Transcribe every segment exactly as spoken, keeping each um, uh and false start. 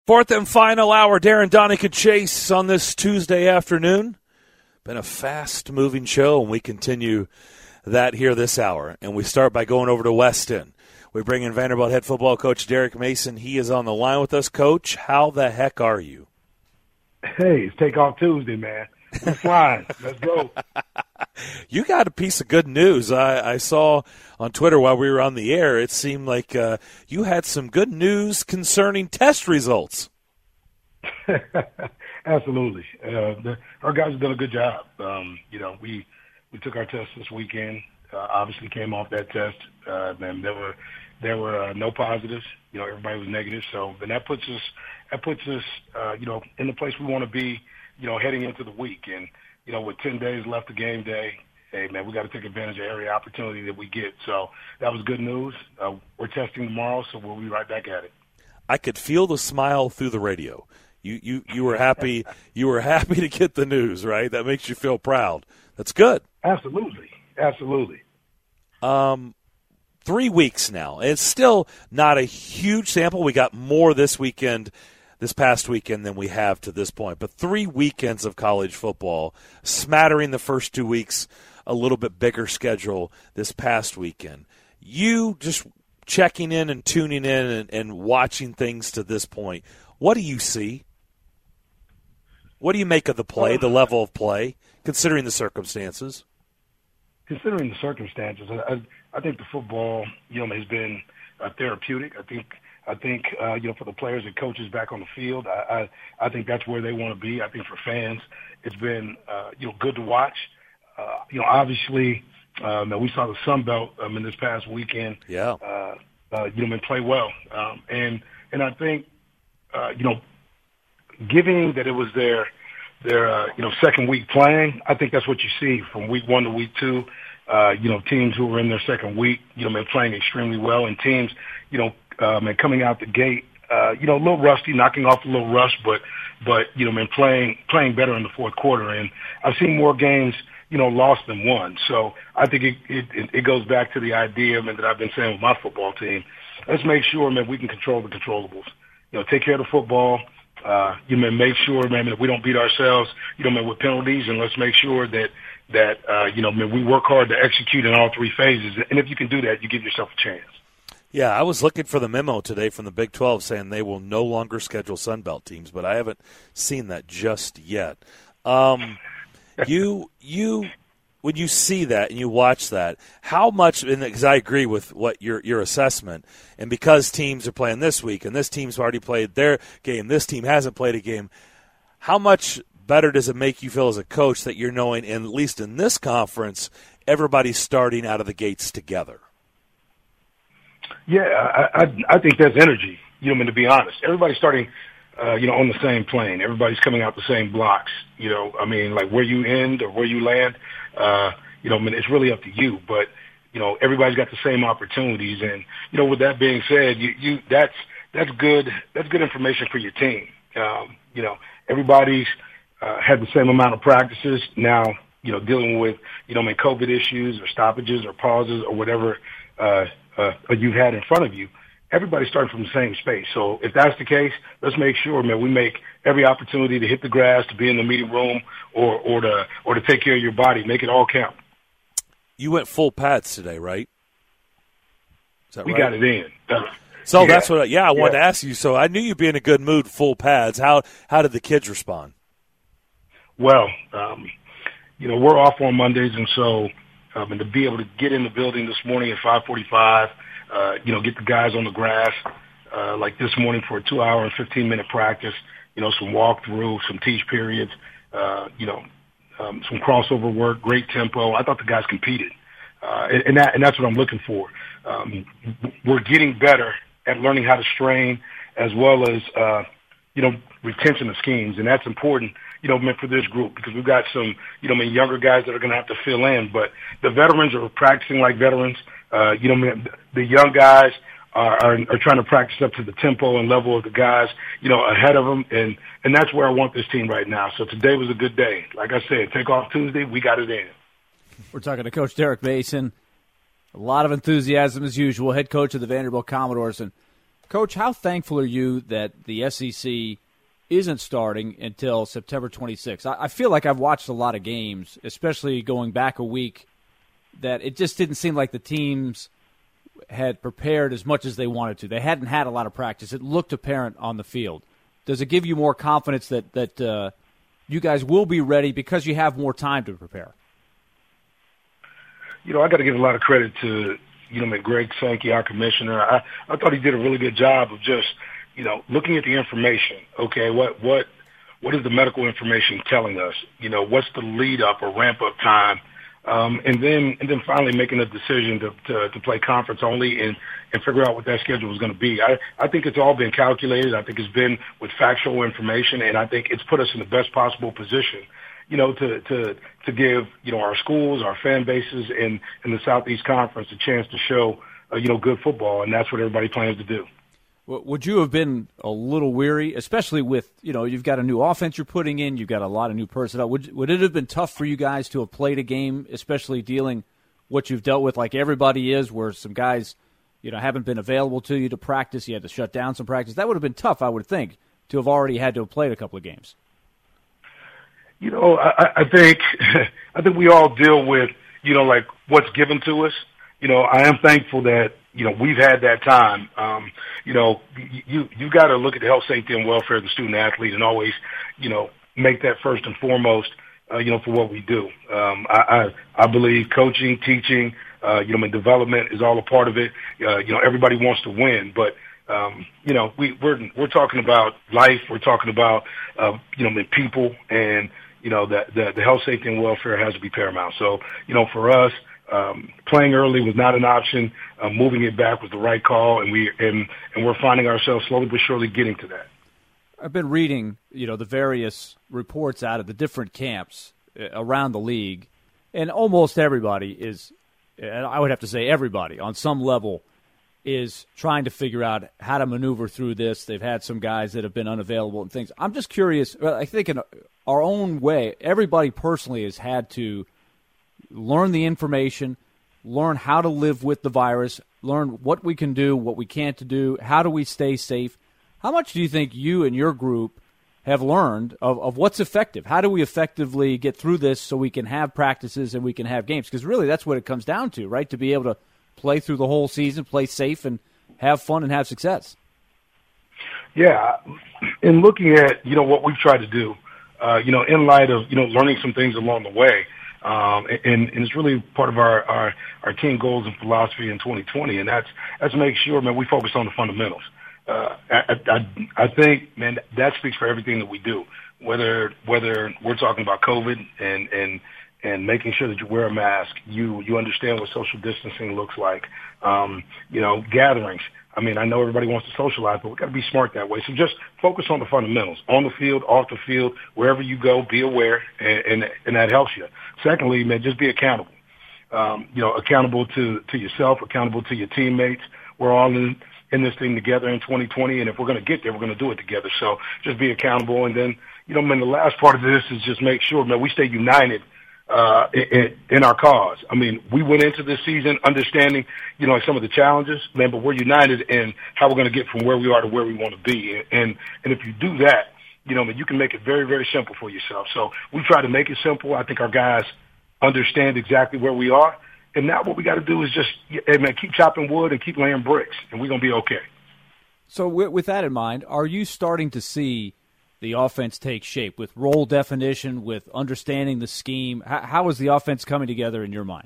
Fourth and final hour, Darren Donica Chase on this Tuesday afternoon. Been a fast-moving show, and we continue that here this hour. And we start by going over to Weston. We bring in Vanderbilt head football coach Derek Mason. He is on the line with us. Coach, how the heck are you? Hey, it's Takeoff Tuesday, man. We're flying. Let's go. You got a piece of good news. I, I saw on Twitter while we were on the air, it seemed like uh, you had some good news concerning test results. Absolutely. Uh, the, our guys have done a good job. Um, you know, we we took our test this weekend. Uh, obviously came off that test, uh, and there were there were uh, no positives. You know, everybody was negative. So then that puts us that puts us uh, you know in the place we want to be. You know, heading into the week, and you know, with ten days left to game day, hey man, we got to take advantage of every opportunity that we get. So that was good news. Uh, we're testing tomorrow, so we'll be right back at it. I could feel the smile through the radio. You you you were happy. You were happy to get the news, right? That makes you feel proud. That's good. Absolutely, absolutely. Um, three weeks now. It's still not a huge sample. We got more this weekend. This past weekend than we have to this point. But three weekends of college football, smattering the first two weeks, a little bit bigger schedule this past weekend. You just checking in and tuning in and, and watching things to this point, what do you see? What do you make of the play, the level of play, considering the circumstances? Considering the circumstances, I, I think the football, you know, has been uh, therapeutic. I think I think, uh, you know, for the players and coaches back on the field, I, I, I think that's where they want to be. I think for fans, it's been, uh, you know, good to watch. Uh, you know, obviously, um, we saw the Sun Belt um, in this past weekend, yeah. uh, uh, you know, play well. Um, and, and I think, uh, you know, given that it was their, their, uh, you know, second week playing, I think that's what you see from week one to week two. Uh, you know, teams who were in their second week, you know, been playing extremely well, and teams, you know, Um, and coming out the gate, uh, you know, a little rusty, knocking off a little rust, but, but you know, been playing playing better in the fourth quarter. And I've seen more games, you know, lost than won. So I think it it, it goes back to the idea, man, that I've been saying with my football team. Let's make sure, man, we can control the controllables. You know, take care of the football. Uh, you know, make sure, man, that we don't beat ourselves, you know, man, with penalties, and let's make sure that that uh, you know, man, we work hard to execute in all three phases. And if you can do that, you give yourself a chance. Yeah, I was looking for the memo today from the Big twelve saying they will no longer schedule Sun Belt teams, but I haven't seen that just yet. Um, you, you, when you see that and you watch that, how much? Because I agree with what your your assessment, and because teams are playing this week and this team's already played their game, this team hasn't played a game. How much better does it make you feel as a coach that you're knowing, and at least in this conference, everybody's starting out of the gates together? Yeah, I, I, I think that's energy. You know, I mean, to be honest, everybody's starting, uh, you know, on the same plane. Everybody's coming out the same blocks. You know, I mean, like where you end or where you land, uh, you know, I mean, it's really up to you. But you know, everybody's got the same opportunities. And you know, with that being said, you, you that's that's good. That's good information for your team. Um, you know, everybody's uh, had the same amount of practices now. You know, dealing with you know, I mean, COVID issues or stoppages or pauses or whatever. Uh, Uh, you've had in front of you, everybody's starting from the same space. So if that's the case, let's make sure, man, we make every opportunity to hit the grass, to be in the meeting room, or or to or to take care of your body. Make it all count. You went full pads today, right? Is that we right? got it in. Uh, so yeah. that's what. I, yeah, I wanted yeah. to ask you. So I knew you'd be in a good mood, full pads. How how did the kids respond? Well, um, you know, we're off on Mondays, and so. Um, and to be able to get in the building this morning at five forty-five, uh, you know, get the guys on the grass, uh, like this morning for a two hour and fifteen minute practice, you know, some walkthrough, some teach periods, uh, you know, um, some crossover work, great tempo. I thought the guys competed. Uh, and, and that, and that's what I'm looking for. Um, we're getting better at learning how to strain as well as, uh, you know, retention of schemes. And that's important, you know, meant for this group because we've got some, you know, I mean, younger guys that are going to have to fill in. But the veterans are practicing like veterans. Uh, you know, the young guys are, are, are trying to practice up to the tempo and level of the guys, you know, ahead of them. And, and that's where I want this team right now. So today was a good day. Like I said, take off Tuesday, we got it in. We're talking to Coach Derek Mason. A lot of enthusiasm as usual, head coach of the Vanderbilt Commodores. And Coach, how thankful are you that the S E C isn't starting until September twenty-sixth? I, I feel like I've watched a lot of games, especially going back a week, that it just didn't seem like the teams had prepared as much as they wanted to. They hadn't had a lot of practice. It looked apparent on the field. Does it give you more confidence that, that uh, you guys will be ready because you have more time to prepare? You know, I got to give a lot of credit to, you know, Greg Sankey, our commissioner. I, I thought he did a really good job of just, you know, looking at the information. Okay, what what what is the medical information telling us? You know, what's the lead up or ramp up time? Um, and then and then finally making a decision to, to, to play conference only and, and figure out what that schedule is going to be. I, I think it's all been calculated. I think it's been with factual information, and I think it's put us in the best possible position, you know, to, to, to give, you know, our schools, our fan bases in, in the Southeast Conference a chance to show, uh, you know, good football, and that's what everybody plans to do. Would you have been a little weary, especially with, you know, you've got a new offense you're putting in, you've got a lot of new personnel. Would would it have been tough for you guys to have played a game, especially dealing what you've dealt with like everybody is, where some guys, you know, haven't been available to you to practice, you had to shut down some practice? That would have been tough, I would think, to have already had to have played a couple of games. You know, I, I think I think we all deal with, you know, like what's given to us. You know, I am thankful that, you know, we've had that time. Um, you know, you, you got to look at the health, safety, and welfare of the student athlete and always, you know, make that first and foremost, uh, you know, for what we do. Um, I, I, I believe coaching, teaching, uh, you know, and development is all a part of it. Uh, you know, everybody wants to win, but, um, you know, we, we're, we're talking about life. We're talking about, uh, you know, people, and, you know, that the, the health, safety, and welfare has to be paramount. So, you know, for us, Um, playing early was not an option. Uh, moving it back was the right call, and we and and we're finding ourselves slowly but surely getting to that. I've been reading, you know, the various reports out of the different camps around the league, and almost everybody is, and I would have to say everybody on some level, is trying to figure out how to maneuver through this. They've had some guys that have been unavailable and things. I'm just curious. I think in our own way, everybody personally has had to learn the information, learn how to live with the virus, learn what we can do, what we can't do, how do we stay safe. How much do you think you and your group have learned of, of what's effective? How do we effectively get through this so we can have practices and we can have games? Because really that's what it comes down to, right? To be able to play through the whole season, play safe, and have fun and have success. Yeah, in looking at, you know, what we've tried to do, uh, you know, in light of, you know, learning some things along the way, Um, and, and it's really part of our, our, our team goals and philosophy in twenty twenty, and that's that's make sure, man, we focus on the fundamentals. Uh, I, I, I think, man, that speaks for everything that we do. Whether whether we're talking about COVID and and and making sure that you wear a mask, you you understand what social distancing looks like. Um, you know, gatherings. I mean, I know everybody wants to socialize, but we've got to be smart that way. So just focus on the fundamentals, on the field, off the field, wherever you go, be aware, and, and, and that helps you. Secondly, man, just be accountable. Um, you know, accountable to, to yourself, accountable to your teammates. We're all in, in this thing together in twenty twenty, and if we're going to get there, we're going to do it together. So just be accountable. And then, you know, man, the last part of this is just make sure, man, we stay united uh, in, in our cause. I mean, we went into this season understanding, you know, some of the challenges, man, but we're united in how we're going to get from where we are to where we want to be. And, and if you do that, you know, man, you can make it very, very simple for yourself. So we try to make it simple. I think our guys understand exactly where we are. And now what we got to do is just, hey, man, keep chopping wood and keep laying bricks, and we're going to be okay. So with that in mind, are you starting to see the offense take shape with role definition, with understanding the scheme? How, how is the offense coming together in your mind?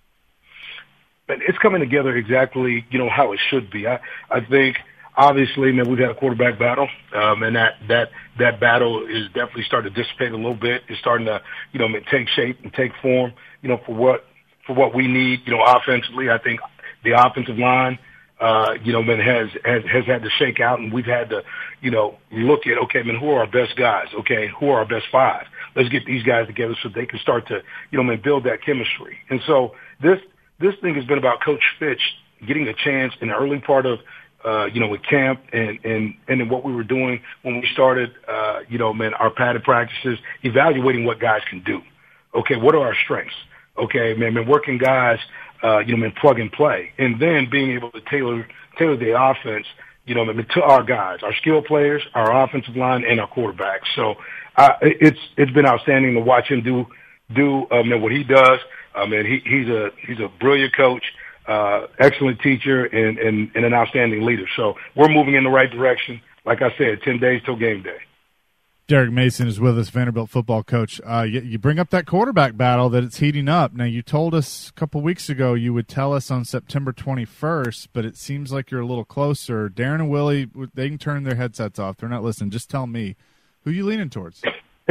It's coming together exactly, you know, how it should be. I, I think, obviously, man, we've had a quarterback battle, um, and that, that, that battle is definitely starting to dissipate a little bit. It's starting to, you know, take shape and take form, you know, for what, for what we need, you know, offensively. I think the offensive line, uh, you know, man, has, has, has had to shake out, and we've had to, you know, look at, okay, man, who are our best guys? Okay, who are our best five? Let's get these guys together so they can start to, you know, man, build that chemistry. And so this, this thing has been about Coach Fitch getting a chance in the early part of, uh, you know, with camp and, and, and then what we were doing when we started, uh, you know, man, our padded practices, evaluating what guys can do. Okay, what are our strengths? Okay, man, man, working guys, uh, you know, man, plug and play. And then being able to tailor, tailor the offense, you know, to our guys, our skill players, our offensive line, and our quarterbacks. So uh, it's it's been outstanding to watch him do do um, what he does. I mean, he, he's a he's a brilliant coach, uh, excellent teacher, and, and, and an outstanding leader. So we're moving in the right direction. Like I said, ten days till game day. Derek Mason is with us, Vanderbilt football coach. Uh, you, you bring up that quarterback battle that it's heating up. Now, you told us a couple weeks ago you would tell us on September twenty-first, but it seems like you're a little closer. Darren and Willie, they can turn their headsets off. They're not listening. Just tell me, who are you leaning towards?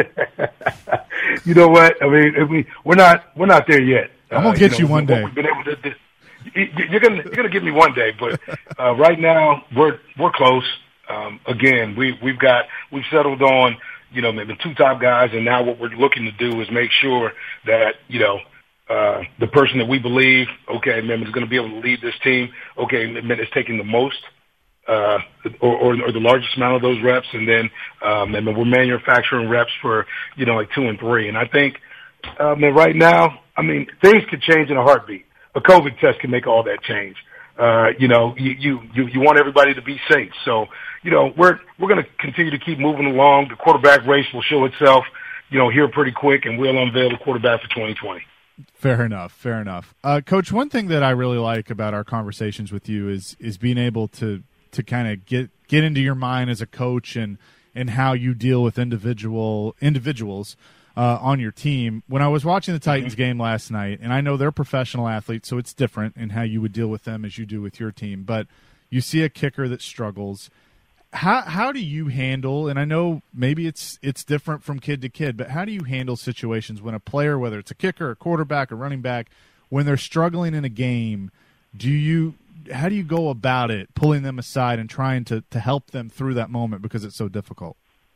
You know what? I mean, we we're not we're not there yet. I'm gonna get uh, you, you know, one day. We've been able to, this, you're gonna you're gonna get me one day, but uh, right now we're we're close. Um, again, we we've got we've settled on you know maybe two top guys, and now what we're looking to do is make sure that you know uh, the person that we believe okay, man, is going to be able to lead this team. Okay, man, is taking the most. Uh, or, or, or the largest amount of those reps, and then um, and then we're manufacturing reps for you know like two and three. And I think, um, and right now, I mean, things could change in a heartbeat. A COVID test can make all that change. Uh, you know, you, you you you want everybody to be safe. So you know, we're we're going to continue to keep moving along. The quarterback race will show itself, you know, here pretty quick, and we'll unveil the quarterback for twenty twenty. Fair enough. Fair enough. Uh, Coach, one thing that I really like about our conversations with you is is being able to. to kind of get get into your mind as a coach and and how you deal with individual individuals uh, on your team. When I was watching the Titans mm-hmm. game last night, and I know they're professional athletes, so it's different in how you would deal with them as you do with your team, but you see a kicker that struggles. How how do you handle, and I know maybe it's it's different from kid to kid, but how do you handle situations when a player, whether it's a kicker, a quarterback, a running back, when they're struggling in a game, do you – how do you go about it, pulling them aside and trying to, to help them through that moment because it's so difficult?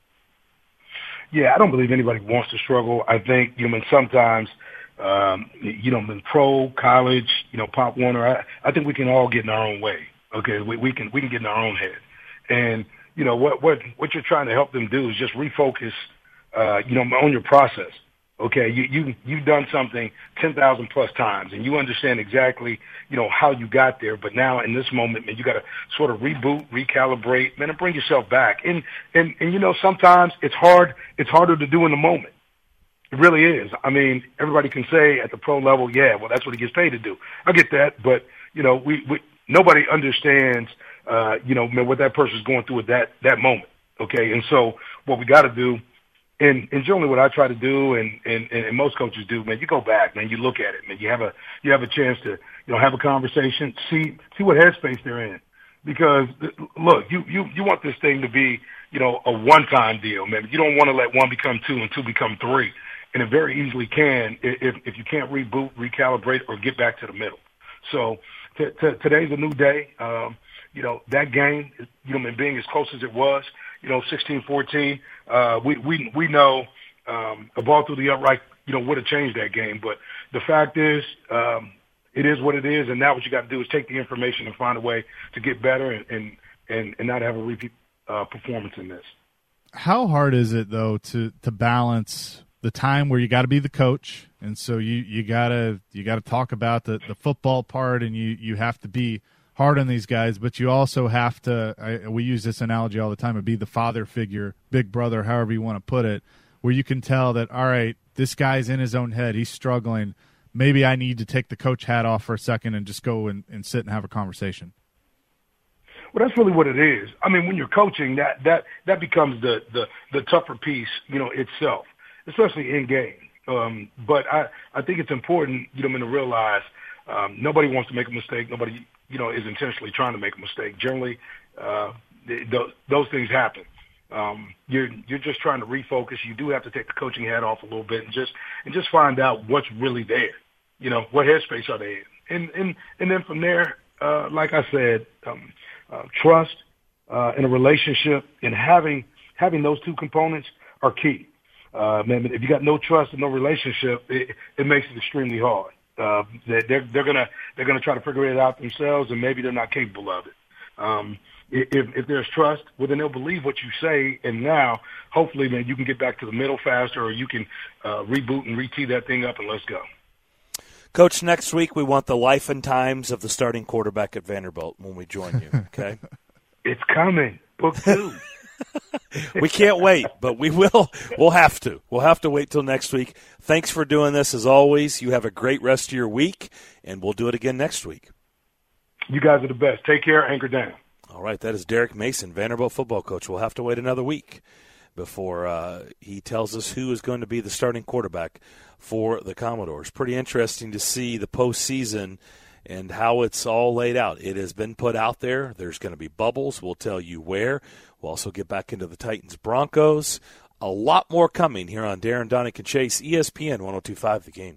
Yeah, I don't believe anybody wants to struggle. I think, you know, sometimes, um, you know, in pro, college, you know, Pop Warner, I, I think we can all get in our own way. Okay, we, we can we can get in our own head. And, you know, what what what you're trying to help them do is just refocus, uh, you know, on your process. Okay, you, you, you've done something ten thousand plus times, and you understand exactly, you know, how you got there. But now in this moment, man, you got to sort of reboot, recalibrate, man, and bring yourself back. And, and, and, you know, sometimes it's hard, it's harder to do in the moment. It really is. I mean, everybody can say at the pro level, yeah, well, that's what he gets paid to do. I get that. But, you know, we, we nobody understands, uh, you know, man, what that person's going through at that, that moment. Okay. And so what we got to do, And, and generally what I try to do and, and, and most coaches do, man, you go back, man, you look at it, man, you have a, you have a chance to, you know, have a conversation, see, see what headspace they're in. Because look, you, you, you want this thing to be, you know, a one-time deal, man. You don't want to let one become two and two become three. And it very easily can if, if you can't reboot, recalibrate, or get back to the middle. So t- t- today's a new day. Um, you know, that game, you know, being as close as it was, you know, sixteen fourteen, uh, we, we, we know, um, a ball through the upright, you know, would have changed that game. But the fact is, um, it is what it is. And now what you got to do is take the information and find a way to get better and, and, and, and not have a repeat, uh, performance in this. How hard is it though, to, to balance the time where you got to be the coach? And so you, you gotta, you gotta talk about the, the football part, and you, you have to be hard on these guys, but you also have to, I, we use this analogy all the time, and be the father figure, big brother, however you want to put it, where you can tell that, all right, this guy's in his own head, he's struggling, maybe I need to take the coach hat off for a second and just go and, and sit and have a conversation. Well, that's really what it is. I mean, when you're coaching, that that that becomes the the, the tougher piece, you know, itself, especially in game. Um, but I, I think it's important, you know, to realize um, nobody wants to make a mistake. Nobody, you know, is intentionally trying to make a mistake. Generally, uh, th- th- those things happen. Um, you're you're just trying to refocus. You do have to take the coaching hat off a little bit and just and just find out what's really there. You know, what headspace are they in, and and and then from there, uh, like I said, um, uh, trust uh, in a relationship and having having those two components are key. Uh, man, if you got no trust and no relationship, it, it makes it extremely hard. Uh, they're they're gonna they're gonna try to figure it out themselves, and maybe they're not capable of it. Um, if if there's trust, well, then they'll believe what you say, and now hopefully, man, you can get back to the middle faster, or you can uh, reboot and re-tee that thing up, and let's go. Coach, next week we want the life and times of the starting quarterback at Vanderbilt when we join you. Okay. It's coming. Book two. We can't wait, but we will. We'll have to. We'll have to wait till next week. Thanks for doing this as always. You have a great rest of your week, and we'll do it again next week. You guys are the best. Take care. Anchor down. All right, that is Derek Mason, Vanderbilt football coach. We'll have to wait another week before uh, he tells us who is going to be the starting quarterback for the Commodores. Pretty interesting to see the postseason and how it's all laid out. It has been put out there. There's going to be bubbles. We'll tell you where. We'll also get back into the Titans-Broncos. A lot more coming here on Darren, Donick, and Chase, E S P N one oh two point five The Game.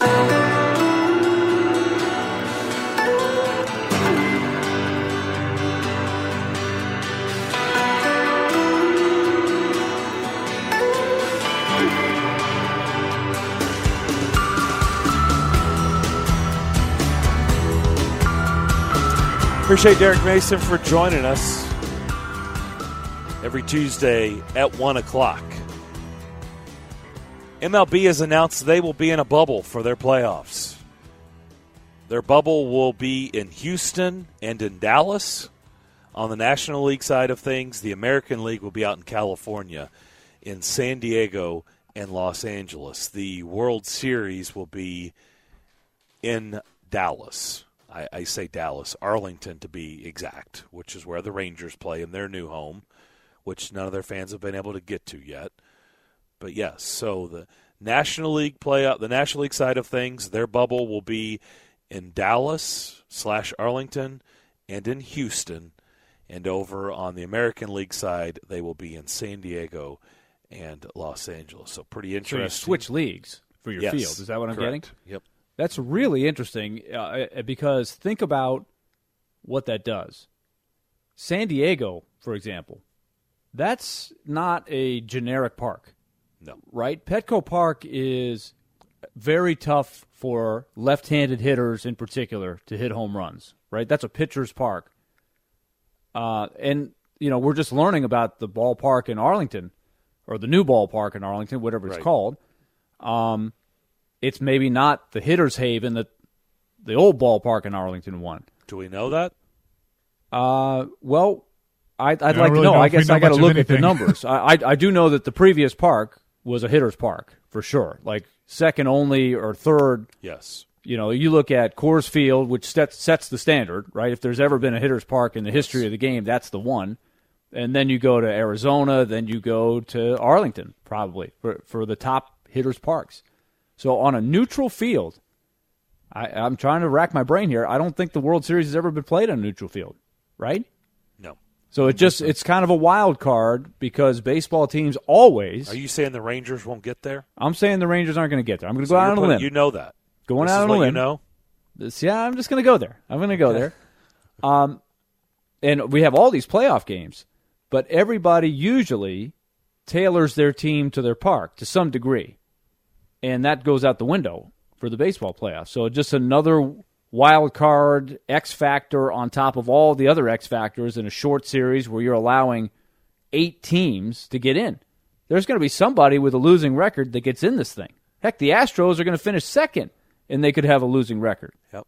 Appreciate Derek Mason for joining us every Tuesday at one o'clock. M L B has announced they will be in a bubble for their playoffs. Their bubble will be in Houston and in Dallas. On the National League side of things, the American League will be out in California, in San Diego, and Los Angeles. The World Series will be in Dallas. I, I say Dallas, Arlington to be exact, which is where the Rangers play in their new home, which none of their fans have been able to get to yet. But yes, so the National League playoff, the National League side of things, their bubble will be in Dallas slash Arlington and in Houston, and over on the American League side, they will be in San Diego and Los Angeles. So pretty interesting. So you switch leagues for your yes, field. Is that what I'm correct. getting? Yep. That's really interesting uh, because think about what that does. San Diego, for example, that's not a generic park. No. Right? Petco Park is very tough for left-handed hitters in particular to hit home runs, right? That's a pitcher's park. Uh, and, you know, we're just learning about the ballpark in Arlington, or the new ballpark in Arlington, whatever it's right. called. Um It's maybe not the hitter's haven that the old ballpark in Arlington won. Do we know that? Uh, well, I'd, I'd I like really to know. know I if we guess know I got to much of look at the anything. numbers. I, I I do know that the previous park was a hitter's park for sure, like second only or third. Yes. You know, you look at Coors Field, which sets sets the standard, right? If there's ever been a hitter's park in the history of the game, that's the one. And then you go to Arizona, then you go to Arlington, probably for for the top hitter's parks. So on a neutral field, I, I'm trying to rack my brain here. I don't think the World Series has ever been played on a neutral field, right? No. So it just it's kind of a wild card because baseball teams always. Are you saying the Rangers won't get there? I'm saying the Rangers aren't going to get there. I'm going to So go out you're on a putting- limb. You know that. Going This out is on a what limb. You know? This, yeah, I'm just going to go there. I'm going to go there. Um, and we have all these playoff games, but everybody usually tailors their team to their park to some degree. And that goes out the window for the baseball playoffs. So just another wild card X factor on top of all the other X factors in a short series where you're allowing eight teams to get in. There's going to be somebody with a losing record that gets in this thing. Heck, the Astros are going to finish second, and they could have a losing record. Yep.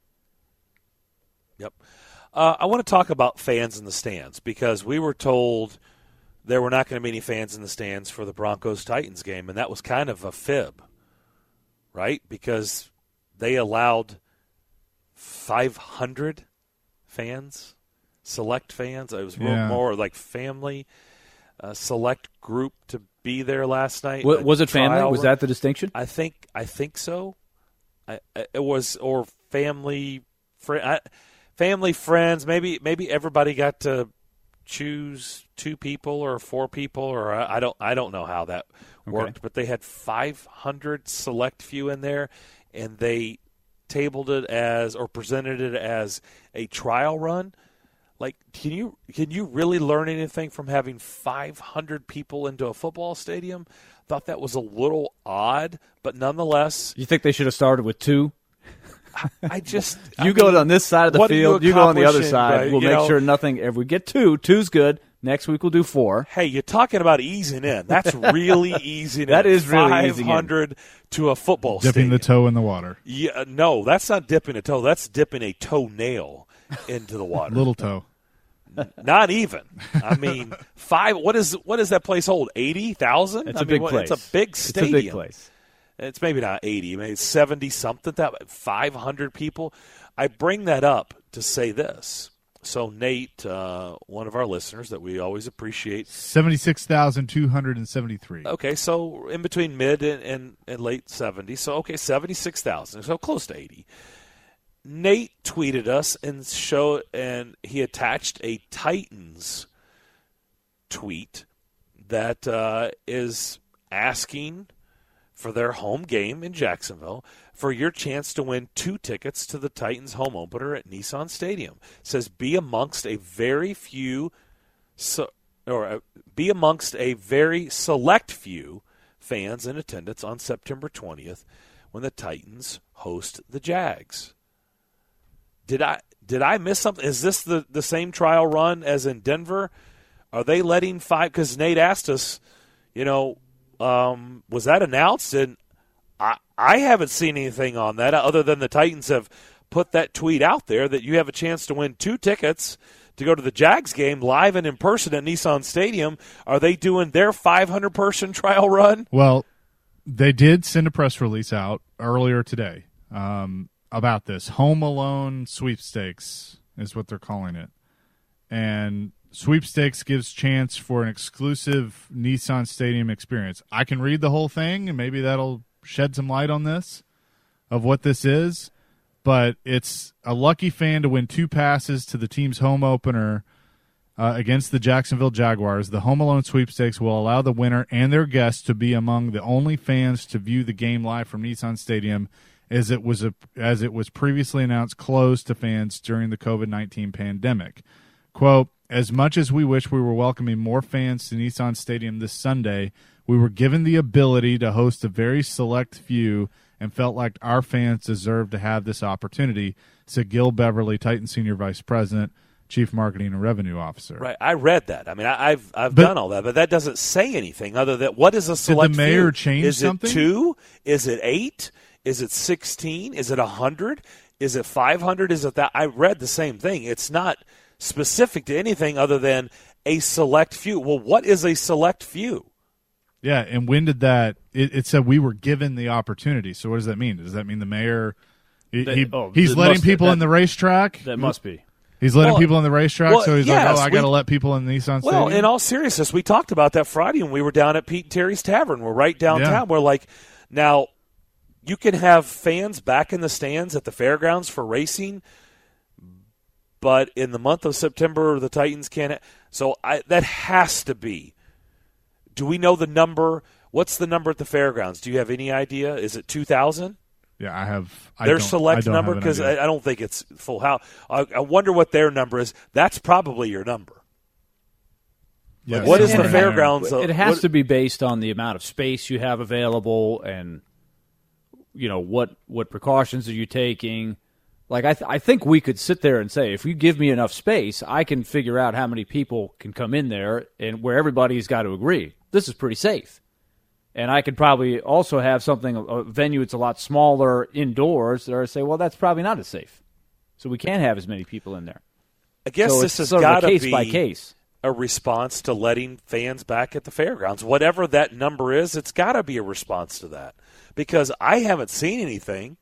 Yep. Uh, I want to talk about fans in the stands because we were told there were not going to be any fans in the stands for the Broncos-Titans game, and that was kind of a fib. Right? Because they allowed five hundred fans, select fans. It was Yeah. more like family, uh, select group to be there last night. Was, was it family? Trial Was run. that the distinction? I think I think so. I, I, it was or family, fr- I, family friends. Maybe maybe everybody got to choose two people or four people, or I, I don't I don't know how that worked. Okay. But they had five hundred select few in there, and they tabled it as or presented it as a trial run. Like, can you can you really learn anything from having five hundred people into a football stadium? Thought that was a little odd, but nonetheless, You think they should have started with two? I just You I go mean, on this side of the what are you field, you go on the other accomplishing side. by, we'll you make know- sure nothing. If we get two, two's good. Next week we'll do four. Hey, you're talking about easing in. That's really easing in. That is really easing in. five hundred to a football Dipping stadium. the toe in the water. Yeah, no, that's not dipping a toe. That's dipping a toenail into the water. Little toe. Not even. I mean, five. What is what does that place hold? Eighty thousand. It's I a mean, big what, place. It's a big stadium. It's a big place. It's maybe not eighty, maybe seventy something. That five hundred people. I bring that up to say this. So Nate, uh, one of our listeners that we always appreciate, seventy-six thousand two hundred seventy-three. Okay, so in between mid and, and, and late seventies. So okay, seventy-six thousand. So close to eighty. Nate tweeted us and showed, and he attached a Titans tweet that uh, is asking for their home game in Jacksonville for your chance to win two tickets to the Titans home opener at Nissan Stadium. It says be amongst a very few, so, or uh, be amongst a very select few fans in attendance on September twentieth when the Titans host the Jags. Did I did I miss something? Is this the, the same trial run as in Denver? Are they letting five? Because Nate asked us, you know, um, was that announced? And I I haven't seen anything on that other than the Titans have put that tweet out there that you have a chance to win two tickets to go to the Jags game live and in person at Nissan Stadium. Are they doing their five hundred person trial run? Well, they did send a press release out earlier today um, about this. Home Alone Sweepstakes is what they're calling it. And Sweepstakes gives chance for an exclusive Nissan Stadium experience. I can read the whole thing, and maybe that'll shed some light on this, of what this is. But it's a lucky fan to win two passes to the team's home opener uh, against the Jacksonville Jaguars. The Home Alone Sweepstakes will allow the winner and their guests to be among the only fans to view the game live from Nissan Stadium, as it was a, as it was previously announced closed to fans during the covid nineteen pandemic. Quote, as much as we wish we were welcoming more fans to Nissan Stadium this Sunday, we were given the ability to host a very select few and felt like our fans deserved to have this opportunity, said Gil Beverly, Titan Senior Vice President, Chief Marketing and Revenue Officer. Right, I read that. I mean, I, I've I've But- done all that, but that doesn't say anything other than what is a select the mayor few? change Is something? it two? Is it eight? Is it sixteen? Is it a hundred? Is it five hundred? Is it that? I read the same thing. It's not specific to anything other than a select few. Well, what is a select few? Yeah, and when did that it, it said we were given the opportunity. So what does that mean? Does that mean the mayor he, That- he- oh, he's it letting must- people that- in the racetrack? That must be. He's letting Well, people in the racetrack, well, so he's yes, like, "Oh, I got to we- let people in the Nissan Well, Stadium." in all seriousness, we talked about that Friday when we were down at Pete and Terry's Tavern. We're right downtown. Yeah. We're like, now you can have fans back in the stands at the fairgrounds for racing, but in the month of September, the Titans can't. So I, that has to be. Do we know the number? What's the number at the fairgrounds? Do you have any idea? Is it two thousand? yeah, I have I Their don't- I select don't number? have an Because idea. I, I don't think it's full house. I, I wonder what their number is. That's probably your number. Yes, What is And the it- fairgrounds? It has what- to be based on the amount of space you have available, and you know what what precautions are you taking. Like I, th- I think we could sit there and say, if you give me enough space, I can figure out how many people can come in there, and where everybody's got to agree this is pretty safe. And I could probably also have something a venue that's a lot smaller indoors, or say, well, that's probably not as safe, so we can't have as many people in there. I guess so this it's has sort of got a to case be by case. a response to letting fans back at the fairgrounds. Whatever that number is, it's got to be a response to that, because I haven't seen anything,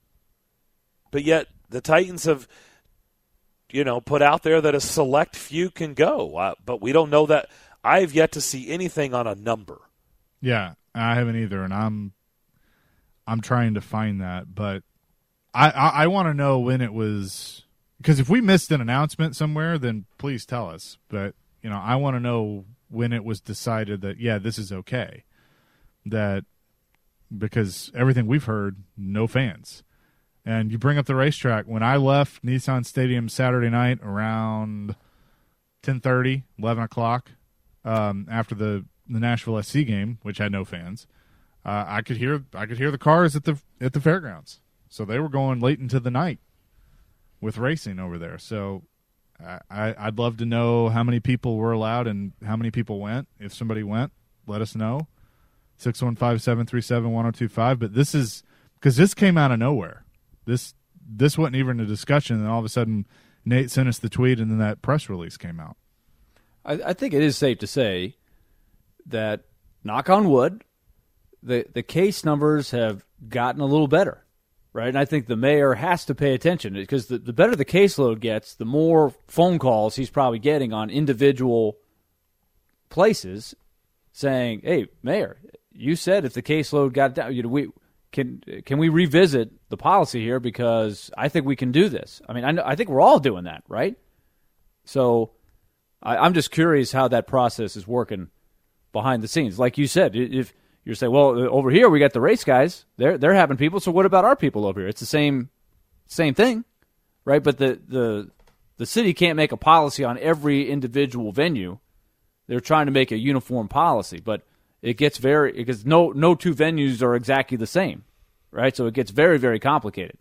but yet the Titans have, you know, put out there that a select few can go, uh, but we don't know that. I have yet to see anything on a number. Yeah, I haven't either, and I'm I'm trying to find that, but I I, I want to know when it was, because if we missed an announcement somewhere, then please tell us. But you know, I want to know when it was decided that yeah, this is okay. That because everything we've heard, no fans. And you bring up the racetrack. When I left Nissan Stadium Saturday night around ten thirty, eleven o'clock, um, after the the Nashville S C game, which had no fans, uh, I could hear I could hear the cars at the at the fairgrounds. So they were going late into the night with racing over there. So I, I, I'd love to know how many people were allowed and how many people went. If somebody went, let us know. six one five, seven three seven, one oh two five. But this is because this came out of nowhere. This this wasn't even a discussion, and all of a sudden Nate sent us the tweet, and then that press release came out. I, I think it is safe to say that, knock on wood, the the case numbers have gotten a little better, right? And I think the mayor has to pay attention because the, the better the caseload gets, the more phone calls he's probably getting on individual places saying, "Hey, mayor, you said if the caseload got down, you know, we can can we revisit the policy here because I think we can do this." I mean, I know, I think we're all doing that, right? So I, I'm just curious how that process is working behind the scenes. Like you said, if you're saying, well, over here we got the race guys, they're they're having people, so what about our people over here? It's the same same thing, right? But the the the city can't make a policy on every individual venue. They're trying to make a uniform policy, but it gets very because no no two venues are exactly the same, right? So it gets very very complicated.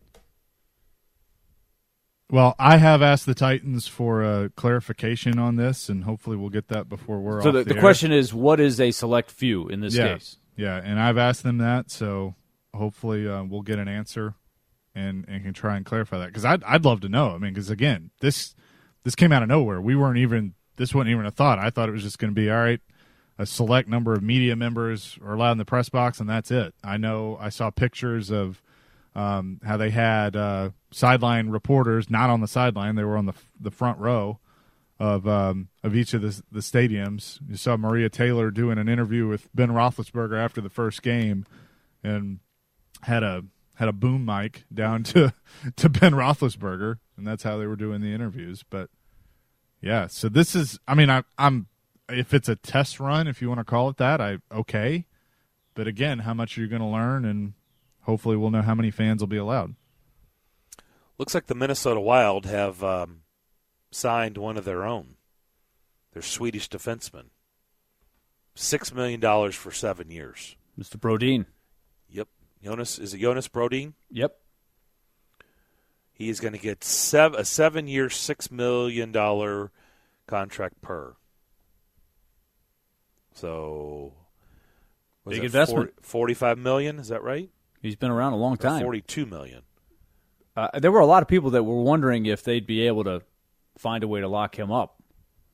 Well, I have asked the Titans for a clarification on this, and hopefully we'll get that before we're so off the, the, the air. question is, what is a select few in this yeah, case? Yeah, and I've asked them that, so hopefully uh, we'll get an answer and, and can try and clarify that because I'd I'd love to know. I mean, because again, this this came out of nowhere. We weren't even this wasn't even a thought. I thought it was just going to be all right. A select number of media members are allowed in the press box, and that's it. I know I saw pictures of um, how they had uh, sideline reporters not on the sideline; they were on the the front row of um, of each of the the stadiums. You saw Maria Taylor doing an interview with Ben Roethlisberger after the first game, and had a had a boom mic down to to Ben Roethlisberger, and that's how they were doing the interviews. But yeah, so this is. I mean, I, I'm. If it's a test run, if you want to call it that, I okay. But again, how much are you going to learn, and hopefully we'll know how many fans will be allowed. Looks like the Minnesota Wild have um, signed one of their own, their Swedish defenseman. Six million dollars for seven years. Mister Brodin. Yep. Jonas, is it Jonas Brodin? Yep. He is going to get sev- a seven-year, six million dollars contract per. So, was big it investment. forty, forty-five million dollars, is that right? He's been around a long time. Or forty-two million dollars. Uh, there were a lot of people that were wondering if they'd be able to find a way to lock him up.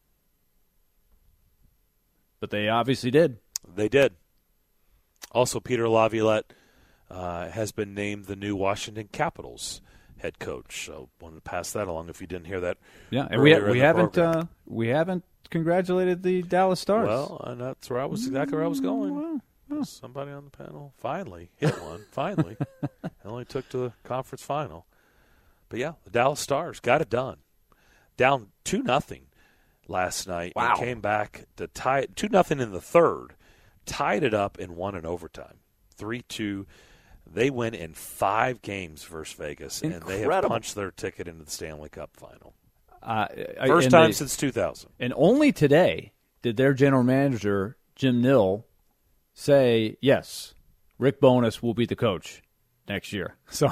But they obviously did. They did. Also, Peter Laviolette uh, has been named the new Washington Capitals head coach. So, wanted to pass that along if you didn't hear that. Yeah, and we earlier in we the haven't program. uh, we haven't congratulated the Dallas Stars. Well, and that's where I was exactly where I was going. Well, well. Somebody on the panel finally hit one. Finally, it only took to the conference final. But yeah, the Dallas Stars got it done. Down two nothing last night. Wow. And came back to tie it two nothing in the third. Tied it up and won in overtime. Three two. They win in five games versus Vegas, Incredible. and they have punched their ticket into the Stanley Cup final. Uh, First time they, since two thousand. And only today did their general manager, Jim Nill, say, yes, Rick Bowness will be the coach next year. So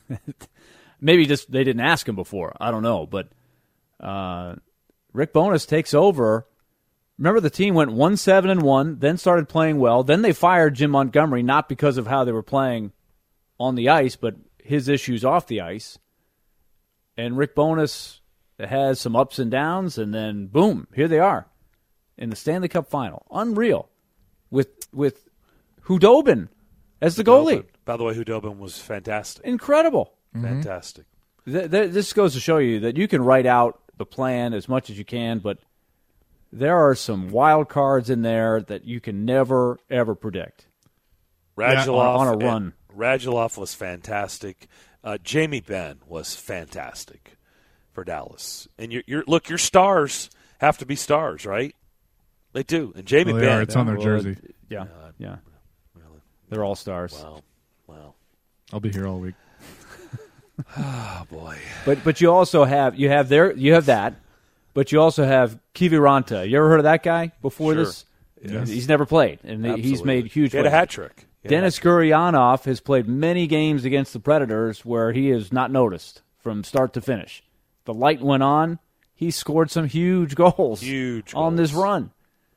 maybe just they didn't ask him before. I don't know. But uh, Rick Bowness takes over. Remember, the team went one seven and one, then started playing well. Then they fired Jim Montgomery, not because of how they were playing on the ice, but his issues off the ice. And Rick Bowness has some ups and downs, and then, boom, here they are in the Stanley Cup final. Unreal. With with Hudobin as the goalie. Hudobin. By the way, Hudobin was fantastic. Incredible. Fantastic. Th- th- this goes to show you that you can write out the plan as much as you can, but there are some wild cards in there that you can never, ever predict. Radulov on a run. Radulov was fantastic. Uh, Jamie Benn was fantastic for Dallas. And you're, you're look, your stars have to be stars, right? They do. And Jamie Well, they Benn. are. It's on their Well, jersey. Yeah, Uh, yeah. Really? They're all stars. Wow. Wow. I'll be here all week. Oh boy. But but you also have you have there you have that, but you also have Kiviranta. You ever heard of that guy before Sure. this? Yes. He's never played, and he's Absolutely. made huge. He had a plays. hat trick. He had a Dennis hat trick. Gurianov has played many games against the Predators where he is not noticed from start to finish. The light went on. He scored some huge goals, Huge on this goals. run.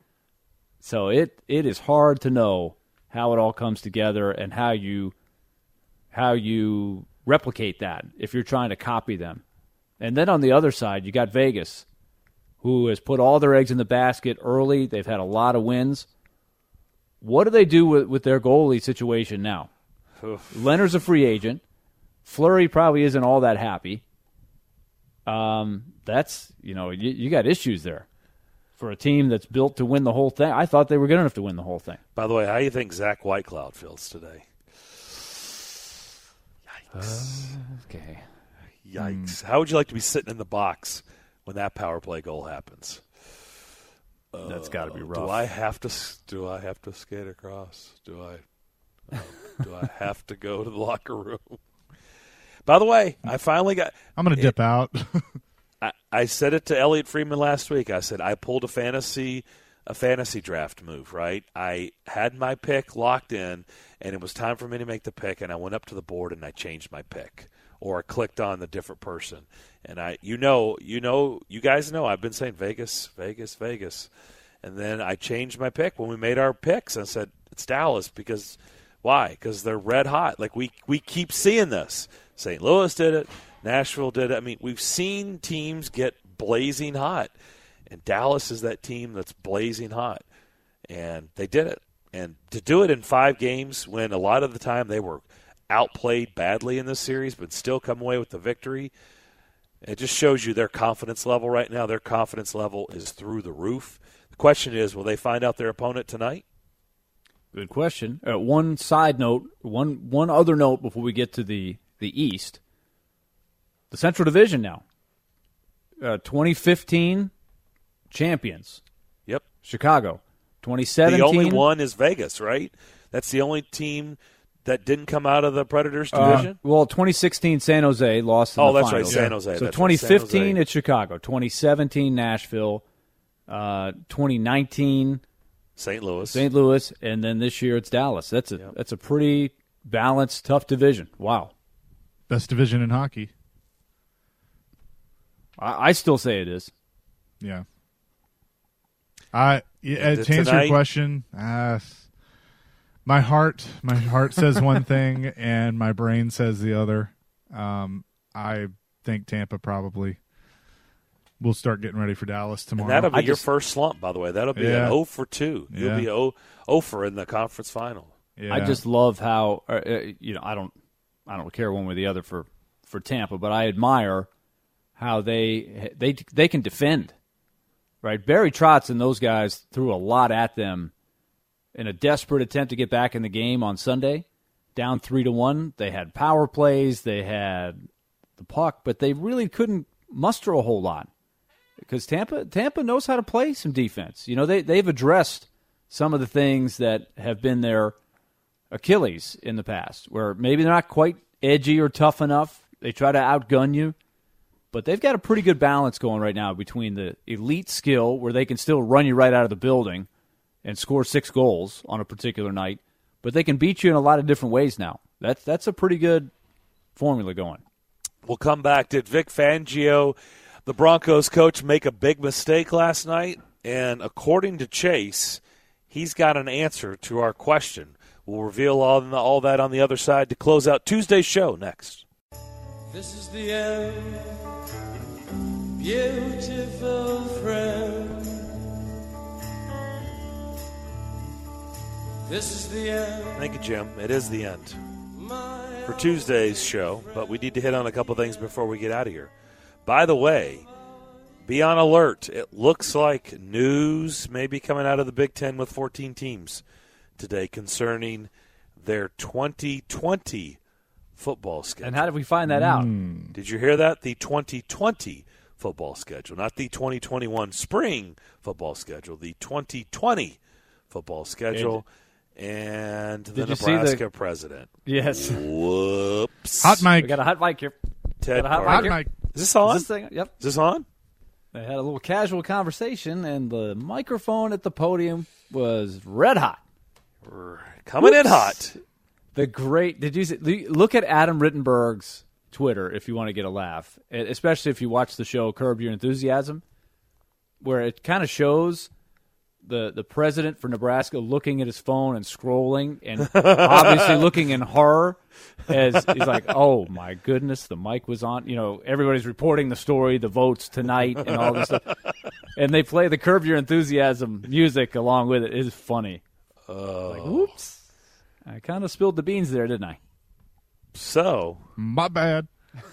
So it it is hard to know how it all comes together and how you how you replicate that if you're trying to copy them. And then on the other side, you got Vegas, who has put all their eggs in the basket early. They've had a lot of wins. What do they do with, with their goalie situation now? Oof. Leonard's a free agent. Fleury probably isn't all that happy. Um, that's, you know, you, you got issues there for a team that's built to win the whole thing. I thought they were good enough to win the whole thing. By the way, how do you think Zach Whitecloud feels today? Yikes. Uh, okay. Yikes. Mm. How would you like to be sitting in the box when that power play goal happens? That's got to be rough. Do I have to do I have to skate across? Do I uh, do I have to go to the locker room? By the way, I finally got I'm going to dip out. I, I said it to Elliot Freeman last week. I said I pulled a fantasy a fantasy draft move, right? I had my pick locked in, and it was time for me to make the pick, and I went up to the board and I changed my pick, or I clicked on the different person. And I, you know, you know, you guys know I've been saying Vegas, Vegas, Vegas, and then I changed my pick when we made our picks. I said it's Dallas because why? Because they're red hot. Like we we keep seeing this. Saint Louis did it. Nashville did it. I mean, we've seen teams get blazing hot, and Dallas is that team that's blazing hot, and they did it. And to do it in five games when a lot of the time they were outplayed badly in this series but still come away with the victory, it just shows you their confidence level right now. Their confidence level is through the roof. The question is, will they find out their opponent tonight? Good question. Uh, one side note, one one other note before we get to the, the East. The Central Division now. Uh, twenty fifteen champions. Yep. Chicago. twenty seventeen. The only one is Vegas, right? That's the only team that didn't come out of the Predators division? Uh, well, twenty sixteen San Jose lost in oh, the that's finals. right, San Jose. So that's twenty fifteen right, it's Chicago. twenty seventeen Nashville. Uh, twenty nineteen Saint Louis. Saint Louis, and then this year it's Dallas. That's a yep. that's a pretty balanced, tough division. Wow. Best division in hockey. I, I still say it is. Yeah. I yeah, to answer tonight, your question, uh, my heart, my heart says one thing, and my brain says the other. Um, I think Tampa probably will start getting ready for Dallas tomorrow. And that'll be I your just, first slump, by the way. That'll be yeah. an oh for two. You'll yeah. be oh, oh for in the conference final. Yeah. I just love how uh, you know I don't I don't care one way or the other for, for Tampa, but I admire how they they they can defend. Right, Barry Trotz and those guys threw a lot at them in a desperate attempt to get back in the game on Sunday, down three to one. They had power plays, they had the puck, but they really couldn't muster a whole lot because Tampa Tampa knows how to play some defense. You know, they they've addressed some of the things that have been their Achilles in the past, where maybe they're not quite edgy or tough enough. They try to outgun you. But they've got a pretty good balance going right now between the elite skill, where they can still run you right out of the building and score six goals on a particular night, but they can beat you in a lot of different ways now. That's that's a pretty good formula going. We'll come back. Did Vic Fangio, the Broncos coach, make a big mistake last night? And according to Chase, he's got an answer to our question. We'll reveal all, all that on the other side to close out Tuesday's show next. This is the end, beautiful friend. This is the end. Thank you, Jim. It is the end for Tuesday's show, but we need to hit on a couple things before we get out of here. By the way, be on alert. It looks like news may be coming out of the Big Ten with fourteen teams today concerning their twenty twenty football schedule. And how did we find that out? Mm. Did you hear that? The twenty twenty football schedule, not the twenty twenty-one spring football schedule, the twenty twenty football schedule, and the Nebraska the... president. Yes. Whoops. Hot mic. We got a hot mic here. Ted got a hot, Carter. mic, Hot mic. Is this on? Is this thing? Yep. Is this on? They had a little casual conversation, and the microphone at the podium was red hot. We're coming Whoops. in hot. The great, did you see, look at Adam Rittenberg's Twitter if you want to get a laugh, especially if you watch the show Curb Your Enthusiasm, where it kind of shows the, the president for Nebraska looking at his phone and scrolling and obviously looking in horror as he's like, oh, my goodness, the mic was on. You know, everybody's reporting the story, the votes tonight and all this stuff. And they play the Curb Your Enthusiasm music along with it. It's funny. Oh. Like, whoops. I kind of spilled the beans there, didn't I? So, My bad.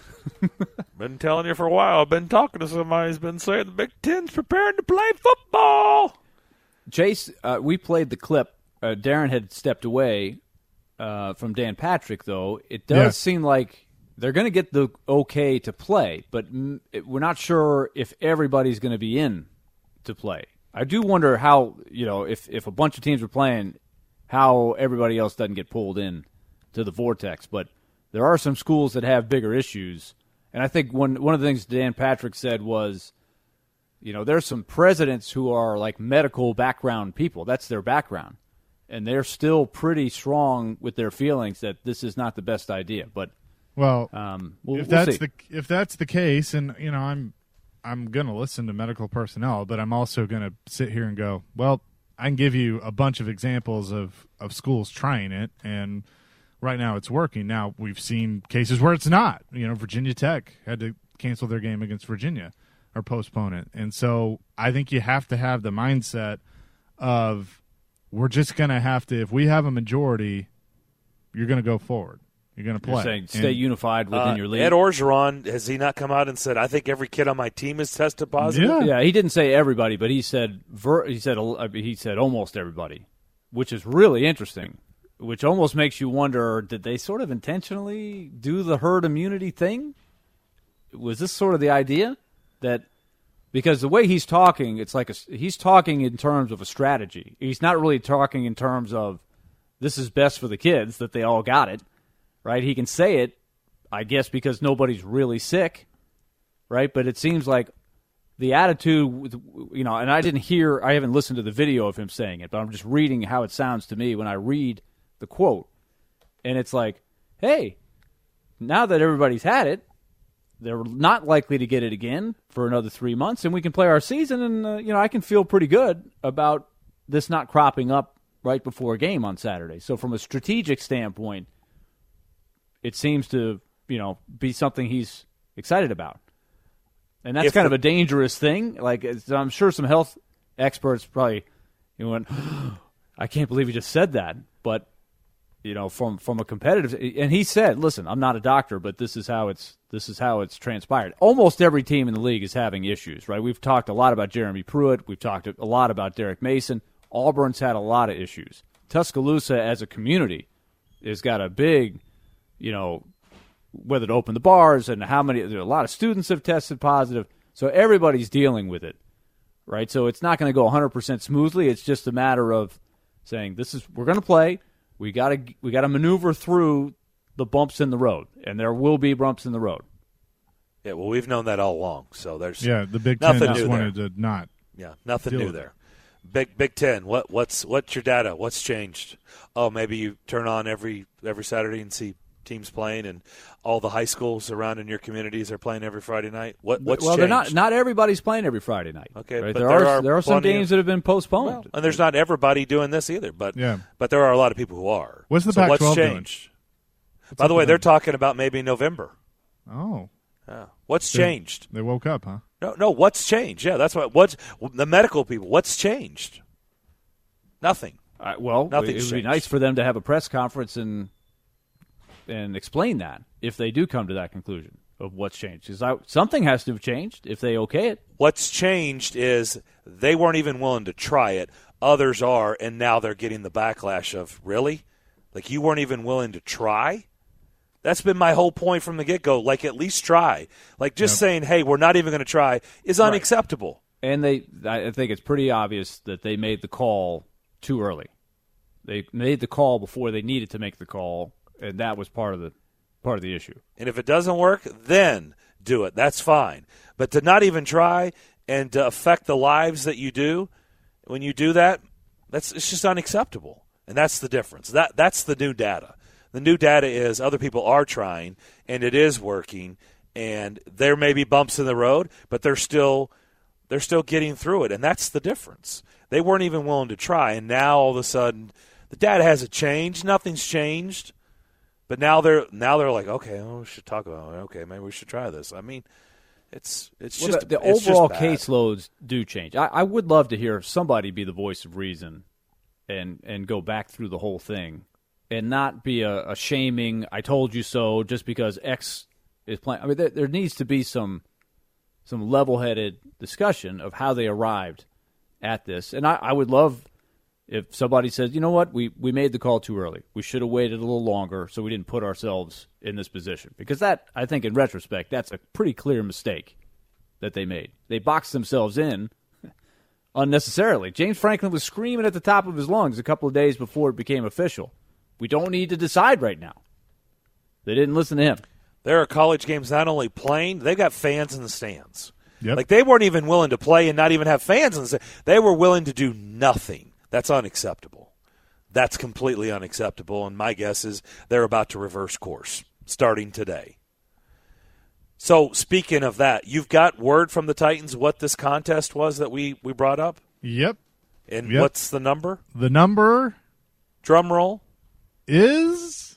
been telling you for a while. I've been talking to somebody who's been saying the Big Ten's preparing to play football. Chase, uh, we played the clip. Uh, Darren had stepped away uh, from Dan Patrick, though. It does Yeah. seem like they're going to get the okay to play, but m- it, we're not sure if everybody's going to be in to play. I do wonder how, you know, if, if a bunch of teams are playing, how everybody else doesn't get pulled in to the vortex. But there are some schools that have bigger issues. And I think one one of the things Dan Patrick said was, you know, there's some presidents who are like medical background people. That's their background. And they're still pretty strong with their feelings that this is not the best idea. But Well, um, we'll, if we'll that's see. the if that's the case, and you know, I'm I'm going to listen to medical personnel, but I'm also going to sit here and go, well, I can give you a bunch of examples of of schools trying it, and right now it's working. Now we've seen cases where it's not. You know, Virginia Tech had to cancel their game against Virginia or postpone it, and so I think you have to have the mindset of we're just going to have to. If we have a majority, you're going to go forward. You're going to play. You're saying stay And- unified within Uh, your league. Ed Orgeron, has he not come out and said, I think every kid on my team is tested positive? Yeah. Yeah, he didn't say everybody, but he said ver- he said a- he said almost everybody, which is really interesting. Which almost makes you wonder: did they sort of intentionally do the herd immunity thing? Was this sort of the idea that because the way he's talking, it's like a, he's talking in terms of a strategy. He's not really talking in terms of this is best for the kids that they all got it, right? He can say it, I guess, because nobody's really sick, right? But it seems like the attitude, you know, and I didn't hear, I haven't listened to the video of him saying it, but I'm just reading how it sounds to me when I read the quote. And it's like, hey, now that everybody's had it, they're not likely to get it again for another three months, and we can play our season, and, uh, you know, I can feel pretty good about this not cropping up right before a game on Saturday. So from a strategic standpoint, it seems to, you know, be something he's excited about. And that's If kind the- of a dangerous thing. Like, it's, I'm sure some health experts probably you know, went, I can't believe he just said that. But, you know, from, from a competitive – and he said, listen, I'm not a doctor, but this is how it's this is how it's transpired. Almost every team in the league is having issues, right? We've talked a lot about Jeremy Pruitt. We've talked a lot about Derek Mason. Auburn's had a lot of issues. Tuscaloosa as a community has got a big, you know, whether to open the bars and how many, there are a lot of students have tested positive. So everybody's dealing with it, right? So it's not going to go one hundred percent smoothly. It's just a matter of saying, this is, we're going to play. We got to, we got to maneuver through the bumps in the road, and there will be bumps in the road. Yeah, well, we've known that all along. So there's Yeah, the Big Ten nothing just new wanted there. to not. Yeah, nothing Deal new with there. Big Big Ten. What what's what's your data? What's changed? Oh, maybe you turn on every every Saturday and see teams playing, and all the high schools around in your communities are playing every Friday night. What what's well, changed? they're not. Not everybody's playing every Friday night. Okay, right? but there, there are, are there are some plenty games of- that have been postponed. Well, and there's not everybody doing this either, but Yeah. but there are a lot of people who are. What's the so Pac what's twelve doing? changed? By the up way, with they're them? talking about maybe November. Oh, Yeah. What's They- changed? they woke up, huh? No, no. What's changed? Yeah, that's what. What's the medical people? What's changed? Nothing. Uh, well, Nothing's it would be changed. nice for them to have a press conference and and explain that if they do come to that conclusion of what's changed. Because something has to have changed if they okay it. What's changed is they weren't even willing to try it. Others are, and now they're getting the backlash of, really? Like, you weren't even willing to try? That's been my whole point from the get-go. Like, at least try. Like, just Yep. saying, hey, we're not even going to try is unacceptable. And they, I think it's pretty obvious that they made the call too early. They made the call before they needed to make the call, and that was part of the part of the issue. And if it doesn't work, then do it. That's fine. But to not even try and to affect the lives that you do, when you do that, that's it's just unacceptable. And that's the difference. That That's the new data. The new data is other people are trying, and it is working, and there may be bumps in the road, but they're still they're still getting through it, and that's the difference. They weren't even willing to try, and now all of a sudden the data hasn't changed. Nothing's changed. But now they're now they're like, okay, well, we should talk about it. Okay, maybe we should try this. I mean, it's it's well, just the, the it's overall just bad. caseloads do change. I, I would love to hear somebody be the voice of reason and and go back through the whole thing and not be a, a shaming, I told you so, just because X is playing. I mean, there, there needs to be some some level-headed discussion of how they arrived at this. And I, I would love if somebody says, you know what, we, we made the call too early. We should have waited a little longer so we didn't put ourselves in this position. Because that, I think, in retrospect, that's a pretty clear mistake that they made. They boxed themselves in unnecessarily. James Franklin was screaming at the top of his lungs a couple of days before it became official. We don't need to decide right now. They didn't listen to him. There are college games not only playing, they've got fans in the stands. Yep. Like, they weren't even willing to play and not even have fans in the stands. They were willing to do nothing. That's unacceptable. That's completely unacceptable, and my guess is they're about to reverse course starting today. So, speaking of that, you've got word from the Titans what this contest was that we, we brought up? Yep. And Yep. what's the number? The number Drum roll. is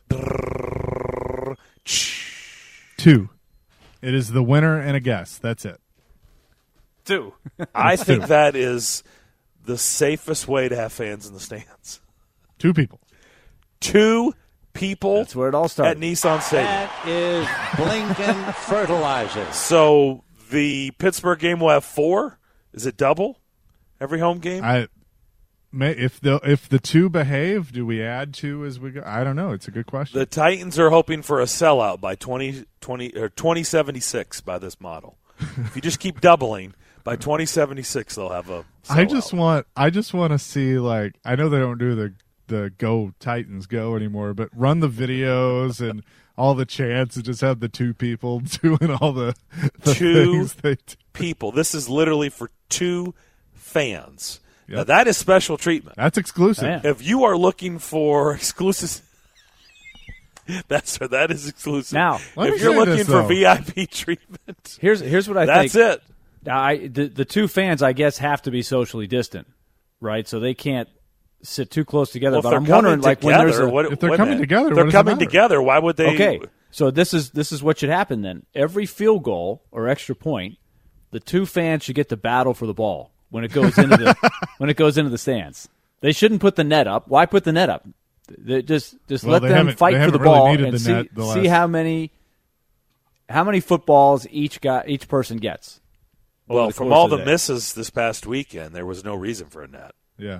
two. It is the winner and a guess. That's it. Two. I think that is the safest way to have fans in the stands. Two people. Two people That's where it all started. at Nissan Stadium. That is Blinken fertilizer. So the Pittsburgh game will have four? Is it double every home game? I may if the if the two behave, do we add two as we go? I don't know. It's a good question. The Titans are hoping for a sellout by twenty twenty or twenty seventy-six by this model. If you just keep doubling, by twenty seventy-six they'll have a sellout. I just want I just want to see, like, I know they don't do the the Go Titans Go anymore, but run the videos and all the chants and just have the two people doing all the, the Two things they do. people. This is literally for two fans. Yep. Now that is special treatment. That's exclusive. Man. If you are looking for exclusive, that's that is exclusive. Now, Let me if you're say looking this, for though. V I P treatment, Here's here's what I that's think. it. I the, the two fans, I guess, have to be socially distant, right? So they can't sit too close together. Well, if but they're I'm wondering, coming like, when there's together, a what- If they're what- coming together, they're what does it coming matter? together. Why would they? okay. So this is this is what should happen then. Every field goal or extra point, the two fans should get to battle for the ball when it goes into the when it goes into the stands. They shouldn't put the net up. Why put the net up? They just just Well, let they them haven't- fight they for the haven't really ball needed and the see net the see last- how many how many footballs each guy each person gets. over Well, the from course all of the day. misses this past weekend, there was no reason for a net. Yeah.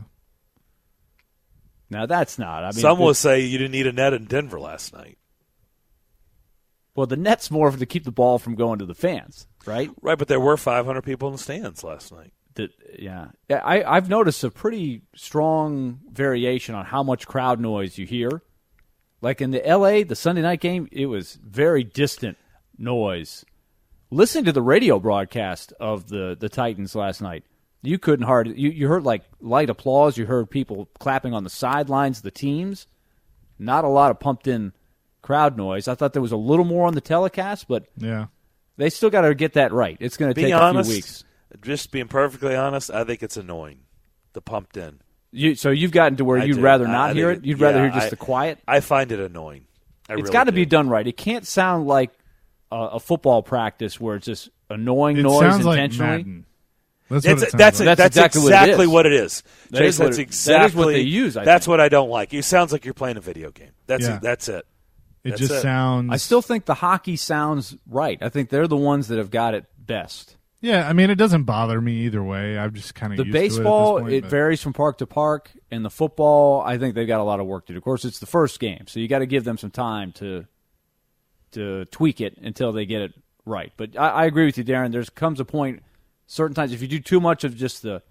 Now that's not. I mean, Some the- will say you didn't need a net in Denver last night. well, the net's more of to keep the ball from going to the fans, right? Right, but there were five hundred people in the stands last night. The, yeah, Yeah, I, I've noticed a pretty strong variation on how much crowd noise you hear. Like in the L A, the Sunday night game, it was very distant noise. Listening to the radio broadcast of the, the Titans last night, you couldn't hard you, you heard like light applause. You heard people clapping on the sidelines of the teams. Not a lot of pumped in crowd noise. I thought there was a little more on the telecast, but Yeah. they still got to get that right. It's going to Being take honest, a few weeks. just being perfectly honest, I think it's annoying. The pumped in. You, so you've gotten to where I you'd do. rather I- not I hear think it? You'd yeah, rather hear just I- the quiet? I find it annoying. I It's really got to be do. done right. It can't sound like a, a football practice where it's just annoying It noise sounds like intentionally. Madden. That's That's what it sounds that's, like. That's that's exactly what it exactly is. what it is. That Chase, is what that's it- exactly that is what they use, I that's think. what I don't like. It sounds like you're playing a video game. That's Yeah. it. That's it. It That's just it. sounds. I still think the hockey sounds right. I think they're the ones that have got it best. Yeah, I mean, it doesn't bother me either way. I'm just kind of The used baseball, to it, at this it point, but- varies from park to park, and the football, I think they've got a lot of work to do. Of course, it's the first game, so you got to give them some time to to tweak it until they get it right. But I, I agree with you, Darren. There comes a point, certain times, if you do too much of just the,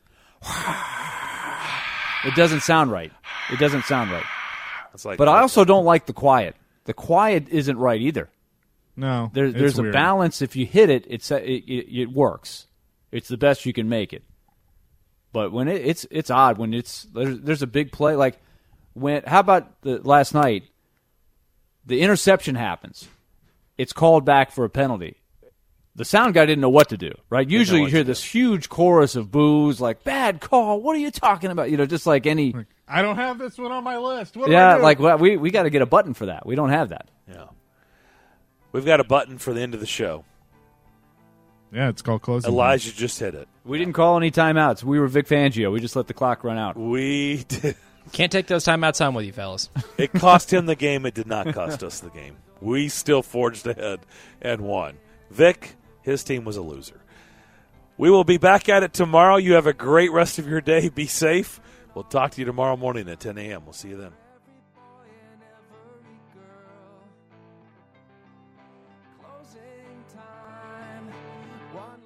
it doesn't sound right. It doesn't sound right. It's like But I also don't like the quiet. The quiet isn't right either. No, There, it's there's a weird. balance. If you hit it, it's it, it, it works. It's the best you can make it. But when it, it's it's odd when it's there's, there's a big play like when how about the last night? The interception happens. It's called back for a penalty. the sound guy didn't know what to do, right? Usually know you what hear to this huge chorus of boos, like, bad call, what are you talking about? You know, just like any – I don't have this one on my list. What do yeah, I do? like well, we, we got to get a button for that. We don't have that. Yeah. We've got a button for the end of the show. Yeah, it's called closing. Elijah just hit it. We didn't call any timeouts. We were Vic Fangio. We just let the clock run out. We did. Can't take those timeouts home with you, fellas. It cost him the game. It did not cost us the game. We still forged ahead and won. Vic, his team was a loser. We will be back at it tomorrow. You have a great rest of your day. Be safe. We'll talk to you tomorrow morning at ten a.m. We'll see you then. Closing time. One